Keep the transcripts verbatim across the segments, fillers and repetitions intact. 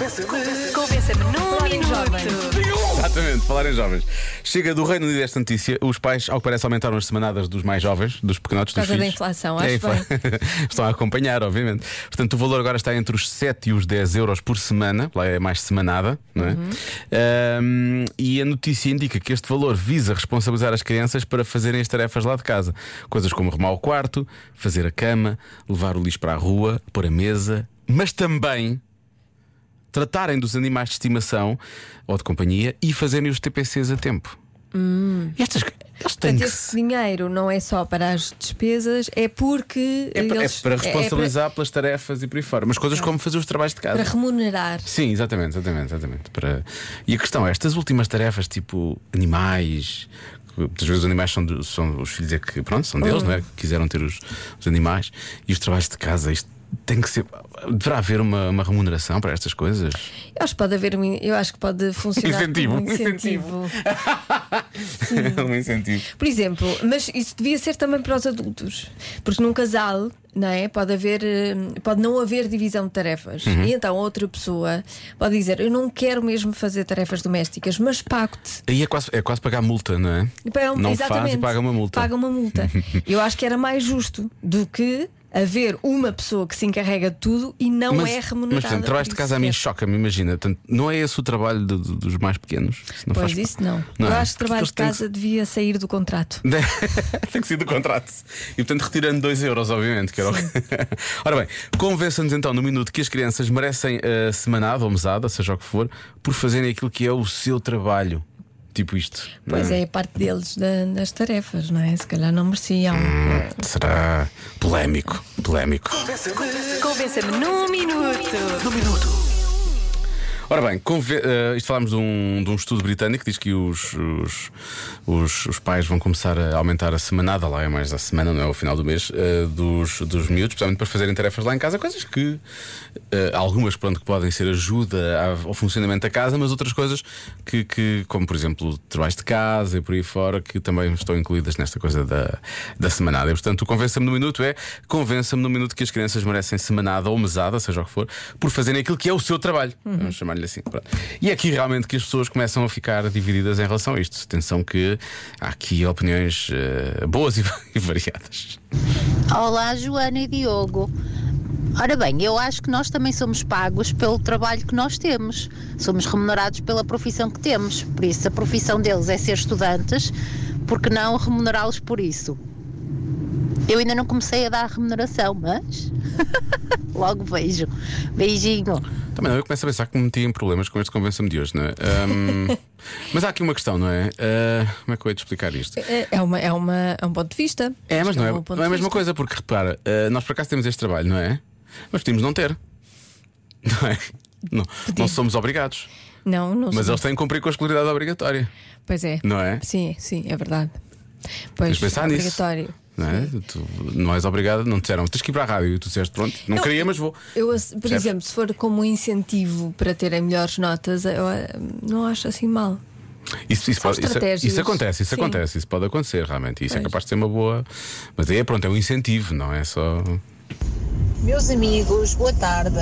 Convença-me num minuto. Exatamente, falar em jovens. Chega do Reino Unido esta notícia. Os pais, ao que parece, aumentaram as semanadas dos mais jovens, dos pequenotes, dos Por causa da filhos. inflação, É, acho infla- bem. Estão a acompanhar, obviamente. Portanto, o valor agora está entre os sete e os dez euros por semana. Lá é mais semanada, não é? Uhum. Ahm, e a notícia indica que este valor visa responsabilizar as crianças para fazerem as tarefas lá de casa. Coisas como arrumar o quarto, fazer a cama, levar o lixo para a rua, pôr a mesa, mas também tratarem dos animais de estimação ou de companhia e fazerem os T P Cs a tempo. Hum. E estas eles têm Portanto, que esse se- dinheiro não é só para as despesas, é porque é, para, é eles, para é responsabilizar pelas tarefas e por aí fora. Mas coisas como fazer os trabalhos de para, casa. para remunerar. Sim, exatamente, exatamente, exatamente. Para... E a questão é, estas últimas tarefas, tipo animais, que muitas vezes os animais são, do- são os filhos é que, pronto, são deles, não é? Que quiseram ter os, os animais. E os trabalhos de casa, isto tem que ser. Deverá haver uma, uma remuneração para estas coisas? Eu acho que pode haver, um- eu acho que pode funcionar Incentivo, como um incentivo. um incentivo. Por exemplo, mas isso devia ser também para os adultos, porque num casal, não é? Pode haver, eh, pode não haver divisão de tarefas. Uhum. E então outra pessoa pode dizer: eu não quero mesmo fazer tarefas domésticas, mas pago-te. Aí é quase, é quase pagar multa, não é? Então, Não exatamente, faz e paga uma multa. Paga uma multa. Eu acho que era mais justo do que haver uma pessoa que se encarrega de tudo e não mas, é remunerada. Mas, portanto, trabalhos de por casa a isso mim sequer. choca-me, imagina. Portanto, não é esse o trabalho de- de- dos mais pequenos? Isso não Pois faz isso não. Não Eu é? acho que trabalho Porque de eles têm casa devia sair do contrato. Tem que ser do contrato. E portanto retirando dois euros, obviamente que era o... Ora bem, convença-nos então no minuto que as crianças merecem a semanada ou mesada, seja o que for, por fazerem aquilo que é o seu trabalho. Tipo isto. Pois não é, parte deles da- das tarefas, não é? Se calhar não mereciam. Será polémico, polémico. Convença-me num minuto. Ora bem, conve... eh, isto falámos de um, de um estudo britânico que diz que os, os, os, os pais vão começar a aumentar a semanada, lá é mais a semana, não é ao final do mês, eh, dos, dos miúdos, especialmente para fazerem tarefas lá em casa, coisas que eh, algumas pronto, que podem ser ajuda ao ao funcionamento da casa, mas outras coisas que, que, como por exemplo trabalhos de casa e por aí fora, que também estão incluídas nesta coisa da, da semanada. E portanto o convença-me no minuto é convença-me no minuto que as crianças merecem semanada ou mesada, seja o que for, por fazerem aquilo que é o seu trabalho. Vamos chamar-lhe assim. Pronto. E é aqui realmente que as pessoas começam a ficar divididas em relação a isto. Atenção que há aqui opiniões eh, boas e, e variadas. Olá, Joana e Diogo. Ora bem, eu acho que nós também somos pagos pelo trabalho que nós temos. Somos remunerados pela profissão que temos. Por isso, a profissão deles é ser estudantes, porque não remunerá-los por isso? Eu ainda não comecei a dar remuneração, mas logo vejo. Beijinho. Também não, eu começo a pensar que me meti em problemas com este convença-me de hoje, não é? Ahm, mas há aqui uma questão, não é? Ah, como é que eu ia te explicar isto? É, é uma, é, uma, é um ponto de vista. É, mas Acho não que é, um bom ponto não é a de mesma vista. coisa, porque repara, ah, nós por acaso temos este trabalho, não é? Mas podemos não ter. Não é? Não, não somos obrigados. Não, não Mas sei. eles têm que cumprir com a escolaridade obrigatória. Pois é. Não é? Sim, sim, é verdade. Pois, Tens de pensar nisso. obrigatório. Não é? Tu não és obrigado, não te disseram, tens que ir para a rádio e tu disseste, pronto, não, Não, queria, mas vou. Eu, por Percebes? exemplo, se for como um incentivo para terem melhores notas, eu eh, não acho assim mal. Isso, isso, São pode- isso- estratégias. isso acontece, isso Sim. acontece, isso pode acontecer realmente. Isso é Pois. capaz de ser uma boa. Mas aí é pronto, é um incentivo, não é só. Meus amigos, boa tarde.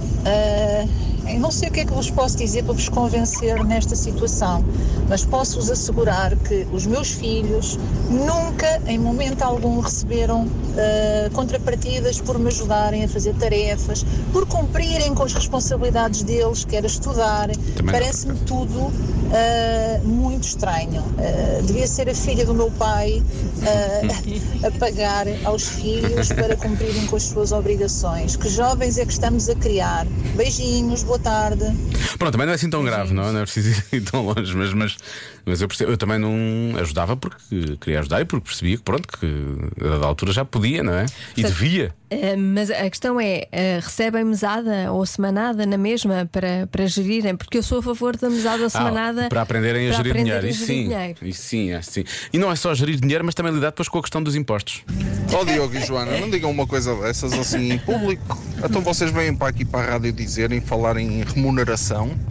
Ah, eu não sei o que é que vos posso dizer para vos convencer nesta situação, mas posso-vos assegurar que os meus filhos nunca, em momento algum, receberam ah, contrapartidas por me ajudarem a fazer tarefas, por cumprirem com as responsabilidades deles, que era estudar. Também Parece-me tudo ah, muito estranho. Ah, devia ser a filha do meu pai ah, a pagar aos filhos para cumprirem com as suas obrigações. Que jovens é que estamos a criar? Beijinhos, boa tarde. Pronto, também não é assim tão grave, não, não é preciso ir tão longe, mas, mas, mas eu, percebo, eu também não ajudava porque queria ajudar e porque percebia que, pronto, que a dada altura já podia, não é? E Portanto, devia. Eh, mas a questão é: eh, recebem mesada ou semanada na mesma para, para gerirem? Porque eu sou a favor da mesada ou semanada Ah, para aprenderem a para gerir aprenderem dinheiro. a Isso gerir sim, dinheiro. isso sim, acho que sim. E não é só gerir dinheiro, mas também lidar depois com a questão dos impostos. Ó Diogo e Joana, não digam uma coisa dessas assim em público. Então vocês vêm para aqui para a rádio dizerem, falarem em remuneração.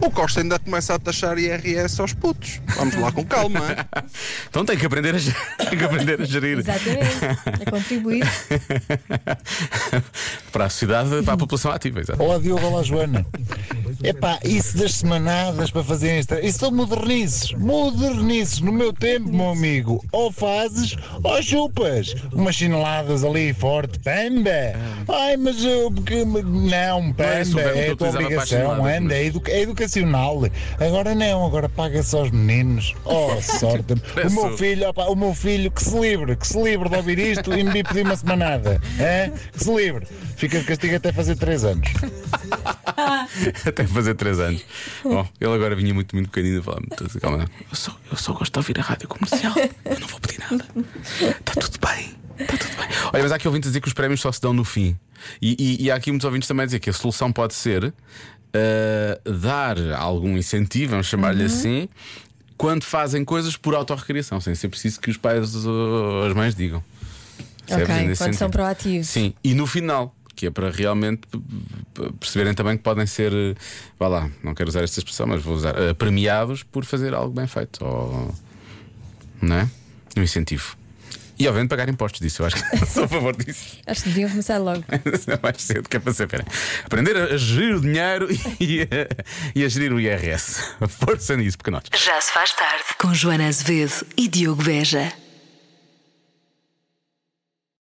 O Costa ainda começa a taxar I R S aos putos. Vamos lá com calma. Então tem que aprender a, tem que aprender a gerir. Exatamente, a contribuir para a sociedade, para a população ativa. Exato. Olá Diogo, olá Joana. Epá, isso das semanadas para fazer isto, isso são modernices, modernices. No meu tempo, meu amigo, ou fazes ou chupas. Umas chineladas ali forte, pamba. Ai, mas eu, porque, não, pamba, é, é a tua obrigação, anda, é, educa, é educacional. Agora não, agora paga-se aos meninos. Oh, sorte. O meu filho, opa, o meu filho que se livre, que se livre de ouvir isto e me pedir uma semanada. É? Que se livre. Fica de castigo até fazer três anos. Até fazer três anos. Bom, ele agora vinha muito, muito pequenino a falar-me. Calma, eu só, eu só gosto de ouvir a rádio comercial. Eu não vou pedir nada. Está tudo bem. Está tudo bem. Olha, mas há aqui ouvintes a dizer que os prémios só se dão no fim. E, e, e há aqui muitos ouvintes também a dizer que a solução pode ser uh, dar algum incentivo, vamos chamar-lhe uhum. assim, quando fazem coisas por autorrecriação, sem ser preciso que os pais ou as mães digam. Ok, quando sentido. São proativos. Sim, e no final, que é para realmente perceberem também que podem ser, vá lá, não quero usar esta expressão, mas vou usar, uh, premiados por fazer algo bem feito. Ou, não é? Um incentivo. E obviamente pagar impostos disso, eu acho que sou a favor disso. Acho que deviam começar logo. Mais cedo, que é para saber. Aprender a gerir o dinheiro e a, e a gerir o I R S. Força nisso, porque nós. Já se faz tarde com Joana Azevedo e Diogo Beja.